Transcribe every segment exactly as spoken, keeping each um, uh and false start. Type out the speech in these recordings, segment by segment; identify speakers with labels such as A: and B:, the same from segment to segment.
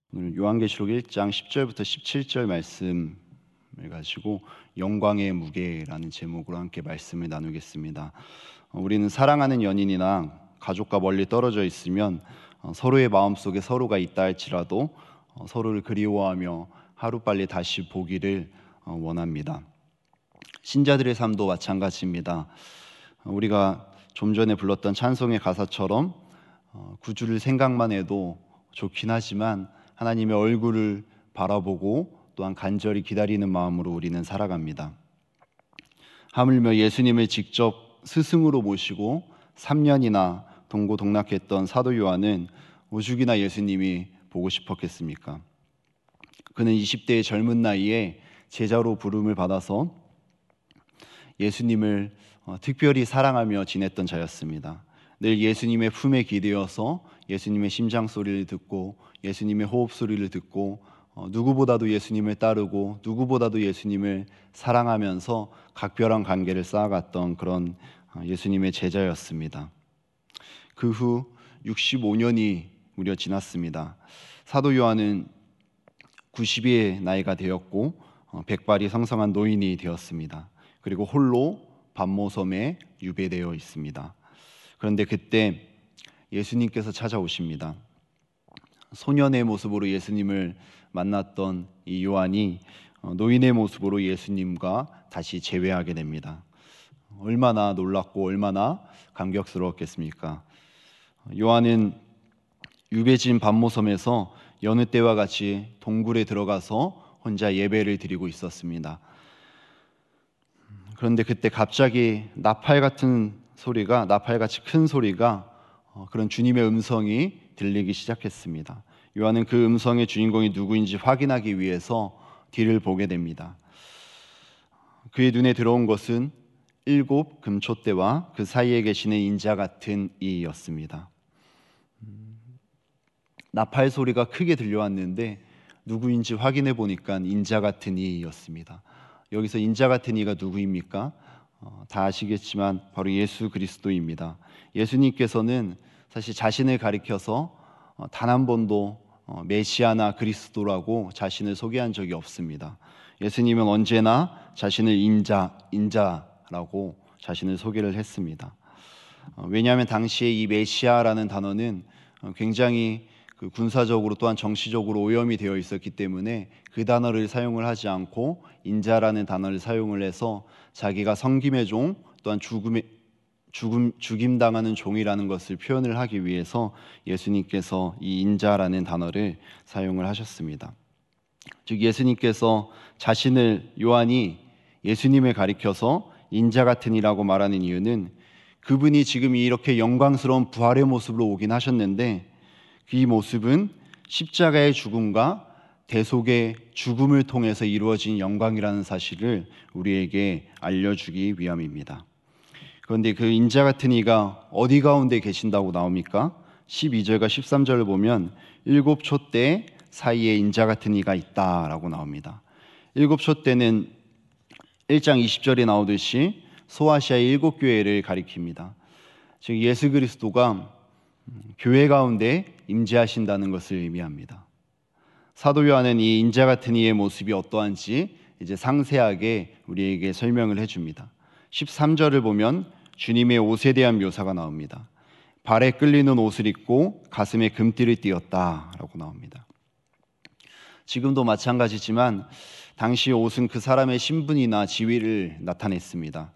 A: 오늘 요한계시록 일 장 십 절부터 십칠 절 말씀을 가지고 영광의 무게라는 제목으로 함께 말씀을 나누겠습니다. 우리는 사랑하는 연인이나 가족과 멀리 떨어져 있으면 서로의 마음속에 서로가 있다 할지라도 서로를 그리워하며 하루빨리 다시 보기를 원합니다. 신자들의 삶도 마찬가지입니다. 우리가 좀 전에 불렀던 찬송의 가사처럼 구주를 생각만 해도 좋긴 하지만 하나님의 얼굴을 바라보고 또한 간절히 기다리는 마음으로 우리는 살아갑니다. 하물며 예수님을 직접 스승으로 모시고 삼 년이나 동고동락했던 사도 요한은 오죽이나 예수님이 보고 싶었겠습니까? 그는 이십 대의 젊은 나이에 제자로 부름을 받아서 예수님을 특별히 사랑하며 지냈던 자였습니다. 늘 예수님의 품에 기대어서 예수님의 심장 소리를 듣고 예수님의 호흡 소리를 듣고 어, 누구보다도 예수님을 따르고 누구보다도 예수님을 사랑하면서 각별한 관계를 쌓아갔던 그런 예수님의 제자였습니다. 그 후 육십오 년이 무려 지났습니다. 사도 요한은 구십의 나이가 되었고 어, 백발이 성성한 노인이 되었습니다. 그리고 홀로 반모섬에 유배되어 있습니다. 그런데 그때 예수님께서 찾아오십니다. 소년의 모습으로 예수님을 만났던 이 요한이 노인의 모습으로 예수님과 다시 재회하게 됩니다. 얼마나 놀랍고 얼마나 감격스러웠겠습니까? 요한은 유배진 반모섬에서 여느 때와 같이 동굴에 들어가서 혼자 예배를 드리고 있었습니다. 그런데 그때 갑자기 나팔 같은 소리가, 나팔같이 큰 소리가 그런 주님의 음성이 들리기 시작했습니다. 요한은 그 음성의 주인공이 누구인지 확인하기 위해서 뒤를 보게 됩니다. 그의 눈에 들어온 것은 일곱 금촛대와 그 사이에 계시는 인자 같은 이였습니다. 나팔 소리가 크게 들려왔는데 누구인지 확인해 보니까 인자 같은 이였습니다. 여기서 인자 같은 이가 누구입니까? 어, 다 아시겠지만 바로 예수 그리스도입니다. 예수님께서는 사실 자신을 가리켜서 어, 단 한 번도 어, 메시아나 그리스도라고 자신을 소개한 적이 없습니다. 예수님은 언제나 자신을 인자, 인자라고 자신을 소개를 했습니다. 어, 왜냐하면 당시에 이 메시아라는 단어는 어, 굉장히 그 군사적으로 또한 정치적으로 오염이 되어 있었기 때문에 그 단어를 사용을 하지 않고 인자라는 단어를 사용을 해서 자기가 섬김의 종 또한 죽음의 죽음 죽임 당하는 종이라는 것을 표현을 하기 위해서 예수님께서 이 인자라는 단어를 사용을 하셨습니다. 즉 예수님께서 자신을 요한이 예수님을 가리켜서 인자 같은 이라고 말하는 이유는 그분이 지금 이렇게 영광스러운 부활의 모습으로 오긴 하셨는데 이 모습은 십자가의 죽음과 대속의 죽음을 통해서 이루어진 영광이라는 사실을 우리에게 알려주기 위함입니다. 그런데 그 인자 같은 이가 어디 가운데 계신다고 나옵니까? 십이 절과 십삼 절을 보면 일곱 촛대 사이에 인자 같은 이가 있다라고 나옵니다. 일곱 촛대는 일 장 이십 절에 나오듯이 소아시아의 일곱 교회를 가리킵니다. 즉 예수 그리스도가 교회 가운데 임재하신다는 것을 의미합니다. 사도 요한은 이 인자 같은 이의 모습이 어떠한지 이제 상세하게 우리에게 설명을 해줍니다. 십삼 절을 보면 주님의 옷에 대한 묘사가 나옵니다. 발에 끌리는 옷을 입고 가슴에 금띠를 띠었다라고 나옵니다. 지금도 마찬가지지만 당시 옷은 그 사람의 신분이나 지위를 나타냈습니다.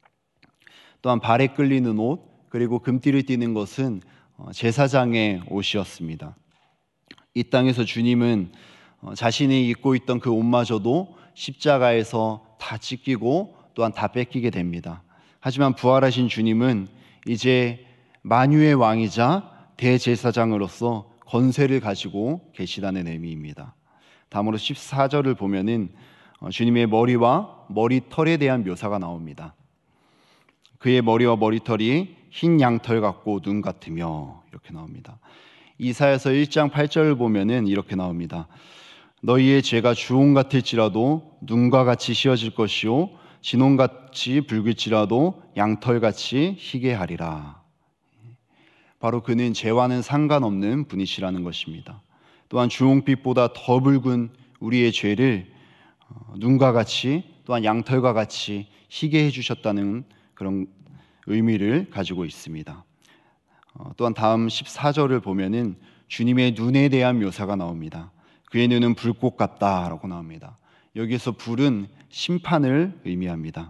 A: 또한 발에 끌리는 옷 그리고 금띠를 띠는 것은 제사장의 옷이었습니다. 이 땅에서 주님은 자신이 입고 있던 그 옷마저도 십자가에서 다 찢기고 또한 다 뺏기게 됩니다. 하지만 부활하신 주님은 이제 만유의 왕이자 대제사장으로서 권세를 가지고 계시다는 의미입니다. 다음으로 십사 절을 보면은 주님의 머리와 머리털에 대한 묘사가 나옵니다. 그의 머리와 머리털이 흰 양털 같고 눈 같으며 이렇게 나옵니다. 이사야서 일 장 팔 절을 보면은 이렇게 나옵니다. 너희의 죄가 주홍 같을지라도 눈과 같이 씌어질 것이요 진홍같이 붉을지라도 양털같이 희게 하리라. 바로 그는 죄와는 상관없는 분이시라는 것입니다. 또한 주홍빛보다 더 붉은 우리의 죄를 눈과 같이 또한 양털과 같이 희게 해주셨다는 그런 의미를 가지고 있습니다. 또한 다음 십사 절을 보면은 주님의 눈에 대한 묘사가 나옵니다. 그의 눈은 불꽃 같다라고 나옵니다. 여기서 불은 심판을 의미합니다.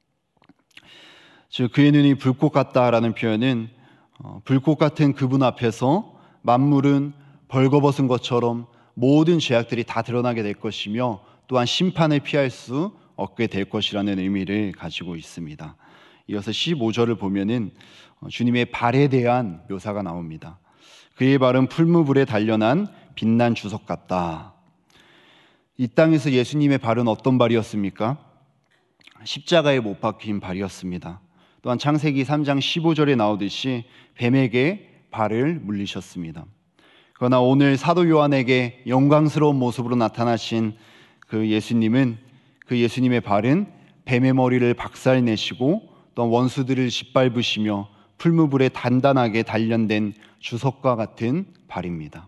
A: 즉 그의 눈이 불꽃 같다라는 표현은 불꽃 같은 그분 앞에서 만물은 벌거벗은 것처럼 모든 죄악들이 다 드러나게 될 것이며 또한 심판을 피할 수 없게 될 것이라는 의미를 가지고 있습니다. 이어서 십오 절을 보면은 주님의 발에 대한 묘사가 나옵니다. 그의 발은 풀무불에 단련한 빛난 주석 같다. 이 땅에서 예수님의 발은 어떤 발이었습니까? 십자가에 못 박힌 발이었습니다. 또한 창세기 삼 장 십오 절에 나오듯이 뱀에게 발을 물리셨습니다. 그러나 오늘 사도 요한에게 영광스러운 모습으로 나타나신 그 예수님은 그 예수님의 발은 뱀의 머리를 박살내시고 또 원수들을 짓밟으시며 풀무불에 단단하게 단련된 주석과 같은 발입니다.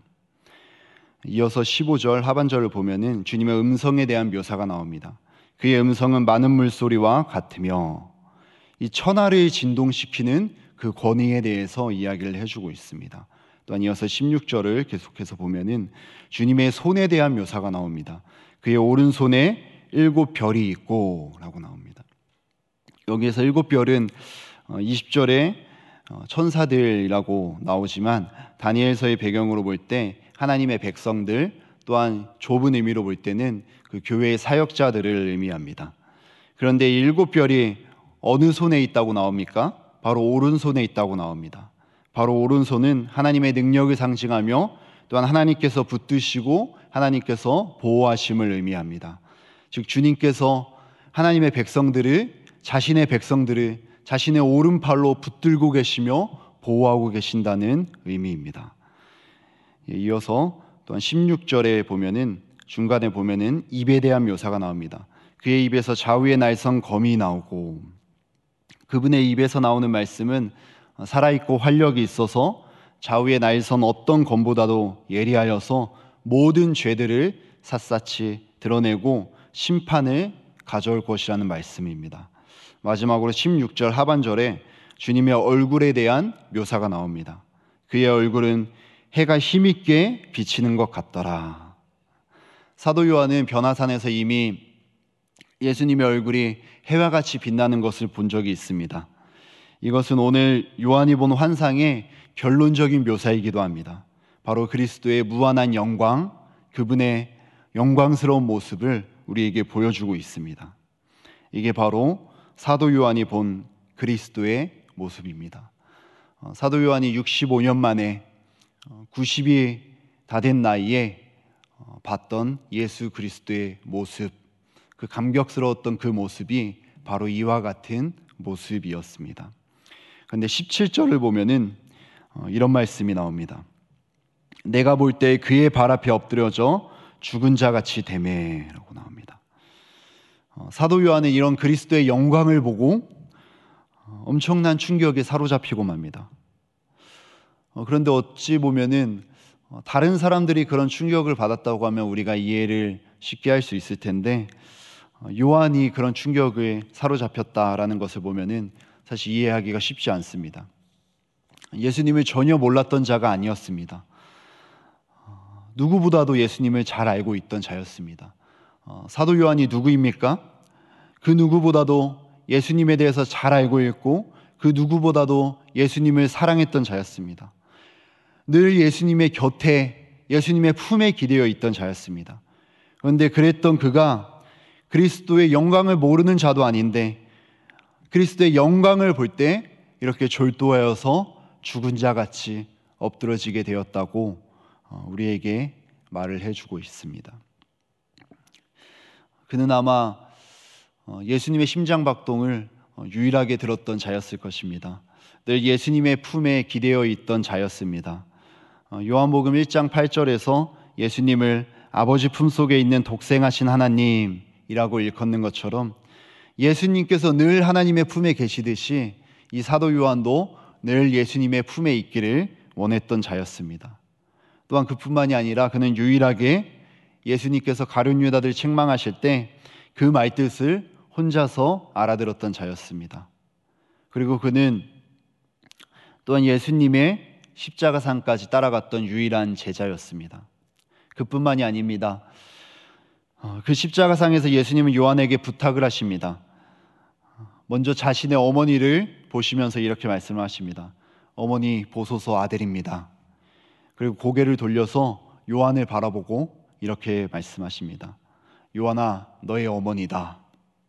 A: 이어서 십오 절 하반절을 보면은 주님의 음성에 대한 묘사가 나옵니다. 그의 음성은 많은 물소리와 같으며 이 천하를 진동시키는 그 권위에 대해서 이야기를 해주고 있습니다. 또한 이어서 십육 절을 계속해서 보면은 주님의 손에 대한 묘사가 나옵니다. 그의 오른손에 일곱 별이 있고 라고 나옵니다. 여기에서 일곱 별은 이십 절에 천사들이라고 나오지만 다니엘서의 배경으로 볼 때 하나님의 백성들 또한 좁은 의미로 볼 때는 그 교회의 사역자들을 의미합니다. 그런데 일곱 별이 어느 손에 있다고 나옵니까? 바로 오른손에 있다고 나옵니다. 바로 오른손은 하나님의 능력을 상징하며 또한 하나님께서 붙드시고 하나님께서 보호하심을 의미합니다. 즉 주님께서 하나님의 백성들을 자신의 백성들을 자신의 오른팔로 붙들고 계시며 보호하고 계신다는 의미입니다. 이어서 또한 십육 절에 보면은 중간에 보면은 입에 대한 묘사가 나옵니다. 그의 입에서 좌우의 날선 검이 나오고 그분의 입에서 나오는 말씀은 살아있고 활력이 있어서 좌우의 날선 어떤 검보다도 예리하여서 모든 죄들을 샅샅이 드러내고 심판을 가져올 것이라는 말씀입니다. 마지막으로 십육 절 하반절에 주님의 얼굴에 대한 묘사가 나옵니다. 그의 얼굴은 해가 힘있게 비치는 것 같더라. 사도 요한은 변화산에서 이미 예수님의 얼굴이 해와 같이 빛나는 것을 본 적이 있습니다. 이것은 오늘 요한이 본 환상의 결론적인 묘사이기도 합니다. 바로 그리스도의 무한한 영광, 그분의 영광스러운 모습을 우리에게 보여주고 있습니다. 이게 바로 사도 요한이 본 그리스도의 모습입니다. 사도 요한이 육십오 년 만에 구십이 다 된 나이에 봤던 예수 그리스도의 모습, 그 감격스러웠던 그 모습이 바로 이와 같은 모습이었습니다. 그런데 십칠 절을 보면은 이런 말씀이 나옵니다. 내가 볼 때 그의 발 앞에 엎드려져 죽은 자 같이 되매라고 나옵니다. 사도 요한은 이런 그리스도의 영광을 보고 엄청난 충격에 사로잡히고 맙니다. 그런데 어찌 보면은 다른 사람들이 그런 충격을 받았다고 하면 우리가 이해를 쉽게 할 수 있을 텐데 요한이 그런 충격에 사로잡혔다라는 것을 보면은 사실 이해하기가 쉽지 않습니다. 예수님을 전혀 몰랐던 자가 아니었습니다. 누구보다도 예수님을 잘 알고 있던 자였습니다. 사도 요한이 누구입니까? 그 누구보다도 예수님에 대해서 잘 알고 있고 그 누구보다도 예수님을 사랑했던 자였습니다. 늘 예수님의 곁에 예수님의 품에 기대어 있던 자였습니다. 그런데 그랬던 그가 그리스도의 영광을 모르는 자도 아닌데 그리스도의 영광을 볼 때 이렇게 졸도하여서 죽은 자같이 엎드러지게 되었다고 우리에게 말을 해주고 있습니다. 그는 아마 예수님의 심장박동을 유일하게 들었던 자였을 것입니다. 늘 예수님의 품에 기대어 있던 자였습니다. 요한복음 일 장 팔 절에서 예수님을 아버지 품속에 있는 독생하신 하나님이라고 일컫는 것처럼 예수님께서 늘 하나님의 품에 계시듯이 이 사도 요한도 늘 예수님의 품에 있기를 원했던 자였습니다. 또한 그뿐만이 아니라 그는 유일하게 예수님께서 가룟 유다를 책망하실 때 그 말뜻을 혼자서 알아들었던 자였습니다. 그리고 그는 또한 예수님의 십자가상까지 따라갔던 유일한 제자였습니다. 그뿐만이 아닙니다. 그 십자가상에서 예수님은 요한에게 부탁을 하십니다. 먼저 자신의 어머니를 보시면서 이렇게 말씀을 하십니다. 어머니 보소서, 아들입니다. 그리고 고개를 돌려서 요한을 바라보고 이렇게 말씀하십니다. 요한아, 너의 어머니다.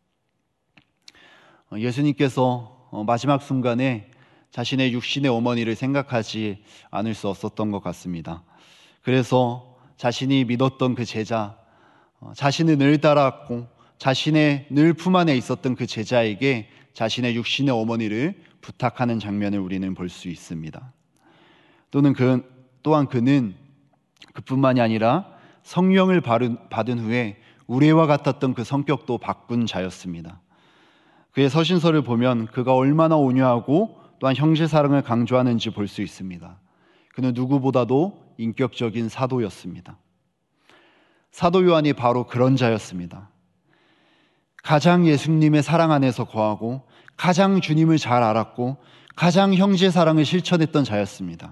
A: 예수님께서 마지막 순간에 자신의 육신의 어머니를 생각하지 않을 수 없었던 것 같습니다. 그래서 자신이 믿었던 그 제자, 자신을 늘 따라왔고 자신의 늘 품 안에 있었던 그 제자에게 자신의 육신의 어머니를 부탁하는 장면을 우리는 볼 수 있습니다. 또는 그, 또한 그는 그뿐만이 아니라 성령을 받은 후에 우레와 같았던 그 성격도 바꾼 자였습니다. 그의 서신서를 보면 그가 얼마나 온유하고 또한 형제 사랑을 강조하는지 볼 수 있습니다. 그는 누구보다도 인격적인 사도였습니다. 사도 요한이 바로 그런 자였습니다. 가장 예수님의 사랑 안에서 거하고 가장 주님을 잘 알았고 가장 형제 사랑을 실천했던 자였습니다.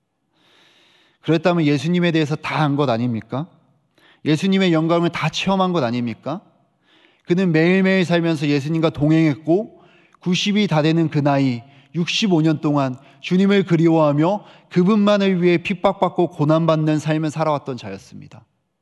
A: 그랬다면 예수님에 대해서 다 안 것 아닙니까? 예수님의 영광을 다 체험한 것 아닙니까? 그는 매일매일 살면서 예수님과 동행했고 구십이 다 되는 그 나이 육십오 년 동안 주님을 그리워하며 그분만을 위해 핍박받고 고난받는 삶을 살아왔던 자였습니다.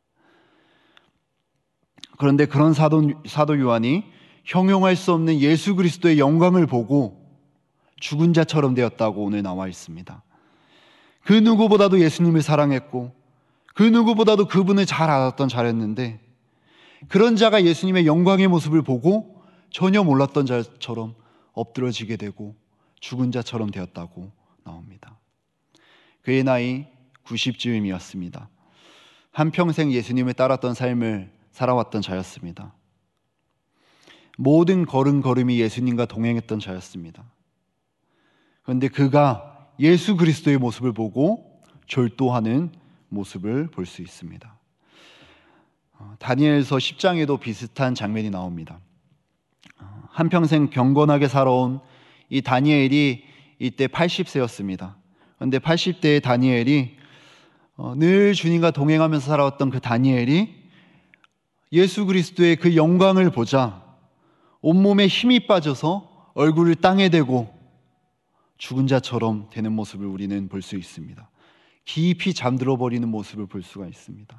A: 그런데 그런 사도, 사도 요한이 형용할 수 없는 예수 그리스도의 영광을 보고 죽은 자처럼 되었다고 오늘 나와 있습니다. 그 누구보다도 예수님을 사랑했고 그 누구보다도 그분을 잘 알았던 자였는데 그런 자가 예수님의 영광의 모습을 보고 전혀 몰랐던 자처럼 엎드러지게 되고 죽은 자처럼 되었다고 나옵니다. 그의 나이 구십쯤이었습니다. 한평생 예수님을 따랐던 삶을 살아왔던 자였습니다. 모든 걸음걸음이 예수님과 동행했던 자였습니다. 그런데 그가 예수 그리스도의 모습을 보고 절도하는 모습을 볼 수 있습니다. 다니엘서 십 장에도 비슷한 장면이 나옵니다. 한평생 경건하게 살아온 이 다니엘이 이때 팔십 세였습니다. 그런데 팔십 대의 다니엘이 늘 주님과 동행하면서 살아왔던 그 다니엘이 예수 그리스도의 그 영광을 보자 온몸에 힘이 빠져서 얼굴을 땅에 대고 죽은 자처럼 되는 모습을 우리는 볼 수 있습니다. 깊이 잠들어 버리는 모습을 볼 수가 있습니다.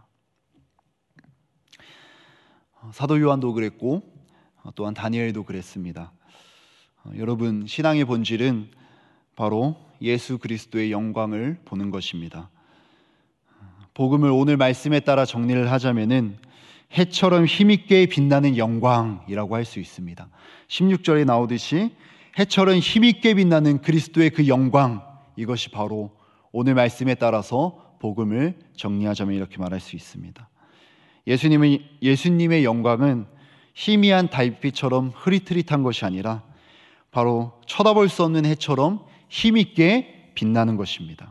A: 사도 요한도 그랬고 또한 다니엘도 그랬습니다. 여러분, 신앙의 본질은 바로 예수 그리스도의 영광을 보는 것입니다. 복음을 오늘 말씀에 따라 정리를 하자면은 해처럼 힘있게 빛나는 영광이라고 할 수 있습니다. 십육 절에 나오듯이 해처럼 힘있게 빛나는 그리스도의 그 영광, 이것이 바로 오늘 말씀에 따라서 복음을 정리하자면 이렇게 말할 수 있습니다. 예수님의, 예수님의 영광은 희미한 달빛처럼 흐릿흐릿한 것이 아니라 바로 쳐다볼 수 없는 해처럼 힘있게 빛나는 것입니다.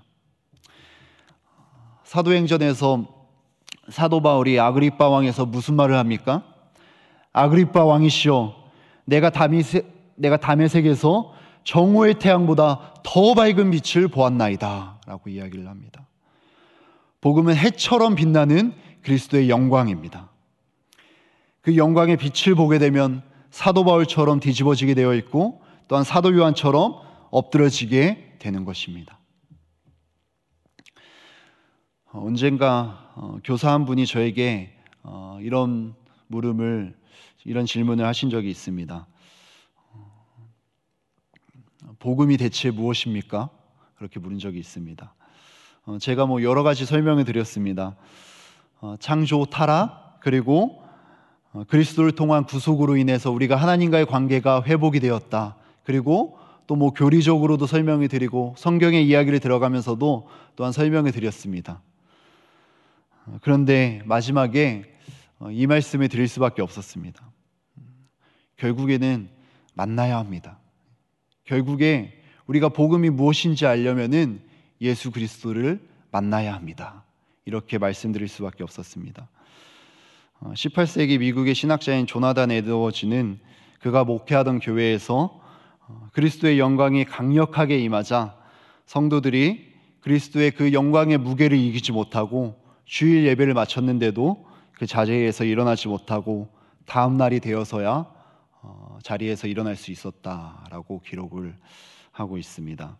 A: 사도행전에서 사도 바울이 아그리빠 왕에서 무슨 말을 합니까? 아그리빠 왕이시여, 내가 다미세, 내가 다메섹에서 정오의 태양보다 더 밝은 빛을 보았나이다 라고 이야기를 합니다. 복음은 해처럼 빛나는 그리스도의 영광입니다. 그 영광의 빛을 보게 되면 사도 바울처럼 뒤집어지게 되어 있고 또한 사도 요한처럼 엎드러지게 되는 것입니다. 언젠가 교사 한 분이 저에게 이런 물음을 이런 질문을 하신 적이 있습니다. 복음이 대체 무엇입니까? 그렇게 물은 적이 있습니다. 제가 뭐 여러 가지 설명을 드렸습니다. 창조, 타락, 그리고 그리스도를 통한 구속으로 인해서 우리가 하나님과의 관계가 회복이 되었다. 그리고 또 뭐 교리적으로도 설명을 드리고 성경의 이야기를 들어가면서도 또한 설명을 드렸습니다. 그런데 마지막에 이 말씀을 드릴 수밖에 없었습니다. 결국에는 만나야 합니다. 결국에 우리가 복음이 무엇인지 알려면은 예수 그리스도를 만나야 합니다. 이렇게 말씀드릴 수밖에 없었습니다. 십팔 세기 미국의 신학자인 조나단 에드워즈는 그가 목회하던 교회에서 그리스도의 영광이 강력하게 임하자 성도들이 그리스도의 그 영광의 무게를 이기지 못하고 주일 예배를 마쳤는데도 그 자리에서 일어나지 못하고 다음 날이 되어서야 자리에서 일어날 수 있었다라고 기록을 하고 있습니다.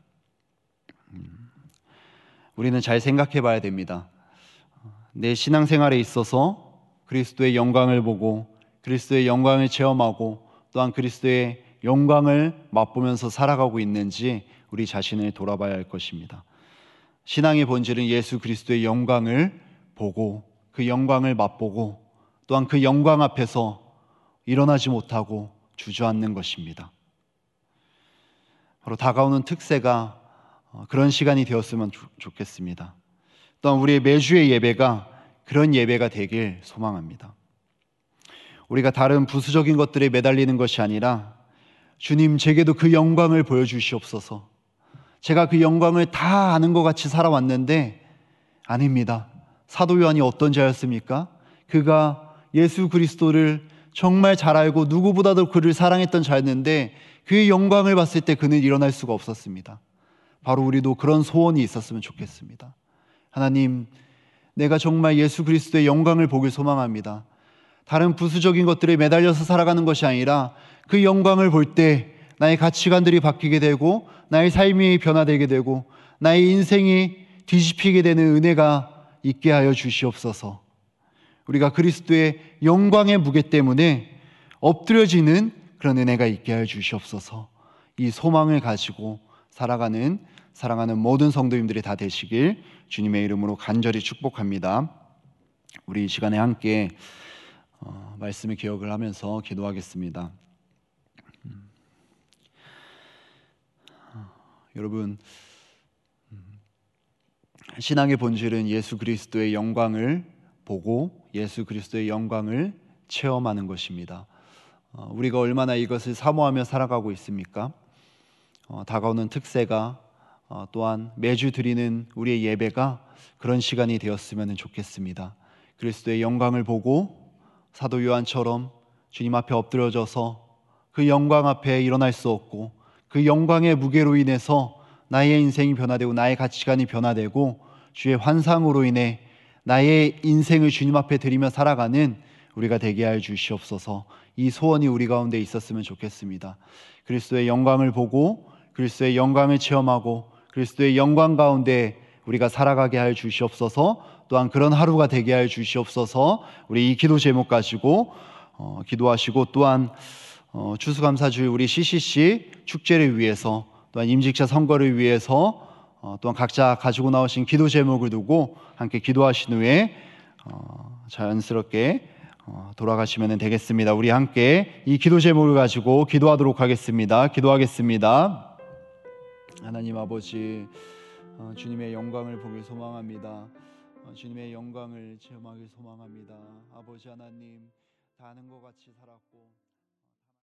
A: 우리는 잘 생각해 봐야 됩니다. 내 신앙생활에 있어서 그리스도의 영광을 보고 그리스도의 영광을 체험하고 또한 그리스도의 영광을 맛보면서 살아가고 있는지 우리 자신을 돌아봐야 할 것입니다. 신앙의 본질은 예수 그리스도의 영광을 보고 그 영광을 맛보고 또한 그 영광 앞에서 일어나지 못하고 주저앉는 것입니다. 바로 다가오는 특세가 그런 시간이 되었으면 좋겠습니다. 또한 우리의 매주의 예배가 그런 예배가 되길 소망합니다. 우리가 다른 부수적인 것들에 매달리는 것이 아니라 주님, 제게도 그 영광을 보여주시옵소서. 제가 그 영광을 다 아는 것 같이 살아왔는데 아닙니다. 사도 요한이 어떤 자였습니까? 그가 예수 그리스도를 정말 잘 알고 누구보다도 그를 사랑했던 자였는데 그의 영광을 봤을 때 그는 일어날 수가 없었습니다. 바로 우리도 그런 소원이 있었으면 좋겠습니다. 하나님, 내가 정말 예수 그리스도의 영광을 보길 소망합니다. 다른 부수적인 것들에 매달려서 살아가는 것이 아니라 그 영광을 볼 때 나의 가치관들이 바뀌게 되고 나의 삶이 변화되게 되고 나의 인생이 뒤집히게 되는 은혜가 있게 하여 주시옵소서. 우리가 그리스도의 영광의 무게 때문에 엎드려지는 그런 은혜가 있게 하여 주시옵소서. 이 소망을 가지고 살아가는 사랑하는 모든 성도님들이 다 되시길 주님의 이름으로 간절히 축복합니다. 우리 이 시간에 함께 어, 말씀의 기억을 하면서 기도하겠습니다. 음. 어, 여러분, 음, 신앙의 본질은 예수 그리스도의 영광을 보고 예수 그리스도의 영광을 체험하는 것입니다. 어, 우리가 얼마나 이것을 사모하며 살아가고 있습니까? 어, 다가오는 특세가 어, 또한 매주 드리는 우리의 예배가 그런 시간이 되었으면 좋겠습니다. 그리스도의 영광을 보고 사도 요한처럼 주님 앞에 엎드려져서 그 영광 앞에 일어날 수 없고 그 영광의 무게로 인해서 나의 인생이 변화되고 나의 가치관이 변화되고 주의 환상으로 인해 나의 인생을 주님 앞에 드리며 살아가는 우리가 되게 하여 주시옵소서. 이 소원이 우리 가운데 있었으면 좋겠습니다. 그리스도의 영광을 보고 그리스도의 영광을 체험하고 그리스도의 영광 가운데 우리가 살아가게 하여 주시옵소서. 또한 그런 하루가 되게 하여 주시옵소서. 우리 이 기도 제목 가지고 어, 기도하시고 또한 어, 추수감사주일 우리 씨씨씨 축제를 위해서 또한 임직자 선거를 위해서 어, 또한 각자 가지고 나오신 기도 제목을 두고 함께 기도하신 후에 어, 자연스럽게 어, 돌아가시면 되겠습니다. 우리 함께 이 기도 제목을 가지고 기도하도록 하겠습니다. 기도하겠습니다. 하나님 아버지, 어, 주님의 영광을 보길 소망합니다. 어, 주님의 영광을 체험하길 소망합니다. 아버지 하나님, 다 아는 것 같이 살았고